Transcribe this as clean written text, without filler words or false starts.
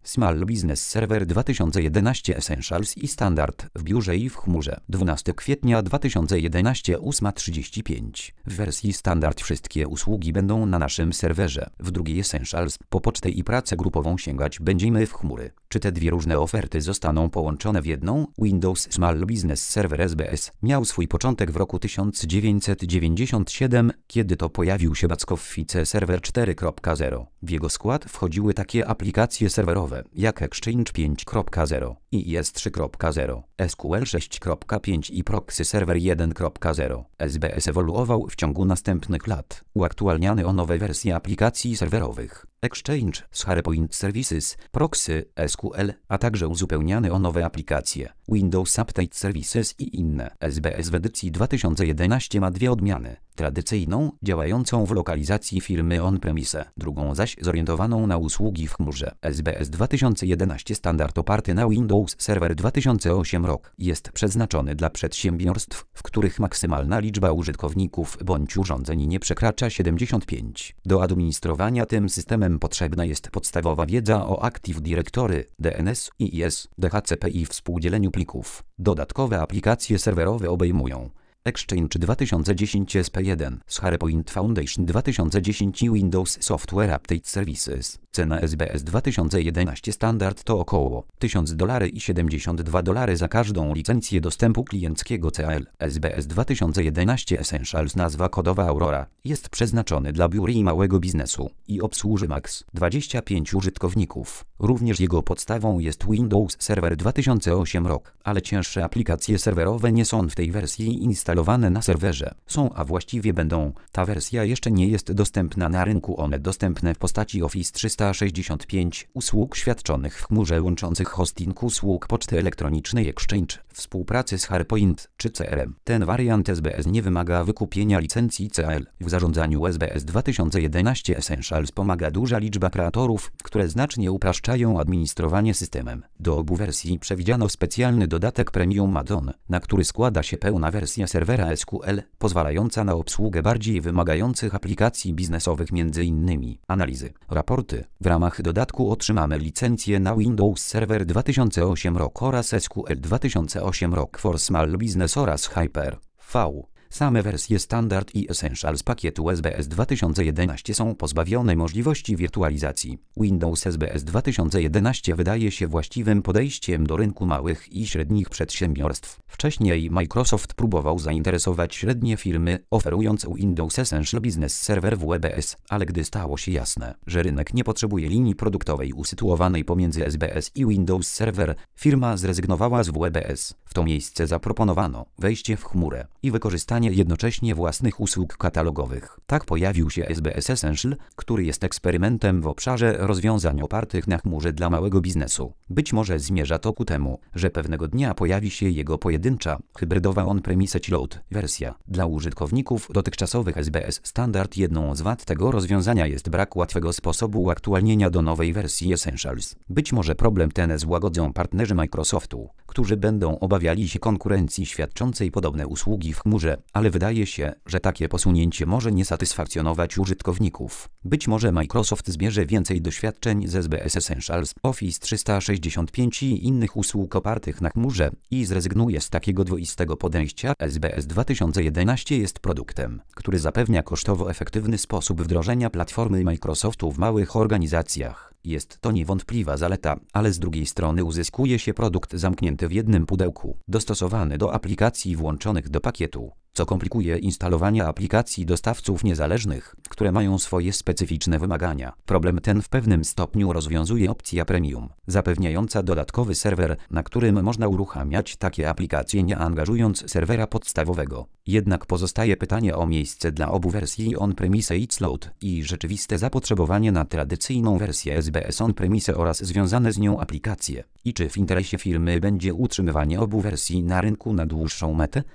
Small Business Server 2011 Essentials i Standard w biurze i w chmurze. 12 kwietnia 2011 8:35. W wersji Standard wszystkie usługi będą na naszym serwerze. W drugiej Essentials po pocztę i pracę grupową sięgać będziemy w chmury. Czy te dwie różne oferty zostaną połączone w jedną? Windows Small Business Server SBS miał swój początek w roku 1997, kiedy to pojawił się Backoffice Server 4.0. W jego skład wchodziły takie aplikacje serwerowe jak Exchange 5.0, IIS 3.0, SQL 6.5 i Proxy Server 1.0. SBS ewoluował w ciągu następnych lat. Uaktualniany o nowe wersje aplikacji serwerowych. Exchange, SharePoint Services, Proxy, SQL, a także uzupełniany o nowe aplikacje, Windows Update Services i inne. SBS w edycji 2011 ma dwie odmiany. Tradycyjną, działającą w lokalizacji firmy on-premise, drugą zaś zorientowaną na usługi w chmurze. SBS 2011 Standard oparty na Windows Server 2008 rok jest przeznaczony dla przedsiębiorstw, w których maksymalna liczba użytkowników bądź urządzeń nie przekracza 75. Do administrowania tym systemem potrzebna jest podstawowa wiedza o Active Directory, DNS, IIS, DHCP i współdzieleniu plików. Dodatkowe aplikacje serwerowe obejmują Exchange 2010 SP1, SharePoint Foundation 2010 i Windows Software Update Services. Cena SBS 2011 Standard to około $1000 i $72 za każdą licencję dostępu klienckiego CL. SBS 2011 Essentials nazwa kodowa Aurora jest przeznaczony dla biur i małego biznesu i obsłuży max 25 użytkowników. Również jego podstawą jest Windows Server 2008 rok, ale cięższe aplikacje serwerowe nie są w tej wersji instalowane na serwerze. Są, a właściwie będą. Ta wersja jeszcze nie jest dostępna na rynku. One dostępne w postaci Office 365, usług świadczonych w chmurze łączących hosting usług poczty elektronicznej Exchange, współpracy z SharePoint czy CRM. Ten wariant SBS nie wymaga wykupienia licencji CL. W zarządzaniu SBS 2011 Essentials pomaga duża liczba kreatorów, które znacznie upraszczają administrowanie systemem. Do obu wersji przewidziano specjalny dodatek Premium Add-on, na który składa się pełna wersja serwera SQL, pozwalająca na obsługę bardziej wymagających aplikacji biznesowych, m.in. analizy, raporty. W ramach dodatku otrzymamy licencję na Windows Server 2008 rok oraz SQL 2008 rok for Small Business oraz Hyper-V. Same wersje Standard i Essentials pakietu SBS 2011 są pozbawione możliwości wirtualizacji. Windows SBS 2011 wydaje się właściwym podejściem do rynku małych i średnich przedsiębiorstw. Wcześniej Microsoft próbował zainteresować średnie firmy, oferując Windows Essential Business Server w WebS, ale gdy stało się jasne, że rynek nie potrzebuje linii produktowej usytuowanej pomiędzy SBS i Windows Server, firma zrezygnowała z WebS. W to miejsce zaproponowano wejście w chmurę i wykorzystanie jednocześnie własnych usług katalogowych. Tak pojawił się SBS Essential, który jest eksperymentem w obszarze rozwiązań opartych na chmurze dla małego biznesu. Być może zmierza to ku temu, że pewnego dnia pojawi się jego pojedyncza, hybrydowa on-premise load wersja. Dla użytkowników dotychczasowych SBS Standard jedną z wad tego rozwiązania jest brak łatwego sposobu uaktualnienia do nowej wersji Essentials. Być może problem ten złagodzą partnerzy Microsoftu, którzy będą obawiali się konkurencji świadczącej podobne usługi w chmurze, ale wydaje się, że takie posunięcie może nie satysfakcjonować użytkowników. Być może Microsoft zbierze więcej doświadczeń z SBS Essentials, Office 365 i innych usług opartych na chmurze i zrezygnuje z takiego dwoistego podejścia. SBS 2011 jest produktem, który zapewnia kosztowo efektywny sposób wdrożenia platformy Microsoftu w małych organizacjach. Jest to niewątpliwa zaleta, ale z drugiej strony uzyskuje się produkt zamknięty w jednym pudełku, dostosowany do aplikacji włączonych do pakietu, co komplikuje instalowanie aplikacji dostawców niezależnych, które mają swoje specyficzne wymagania. Problem ten w pewnym stopniu rozwiązuje opcja Premium, zapewniająca dodatkowy serwer, na którym można uruchamiać takie aplikacje nie angażując serwera podstawowego. Jednak pozostaje pytanie o miejsce dla obu wersji on-premise i cloud i rzeczywiste zapotrzebowanie na tradycyjną wersję SBS on-premise oraz związane z nią aplikacje. I czy w interesie firmy będzie utrzymywanie obu wersji na rynku na dłuższą metę?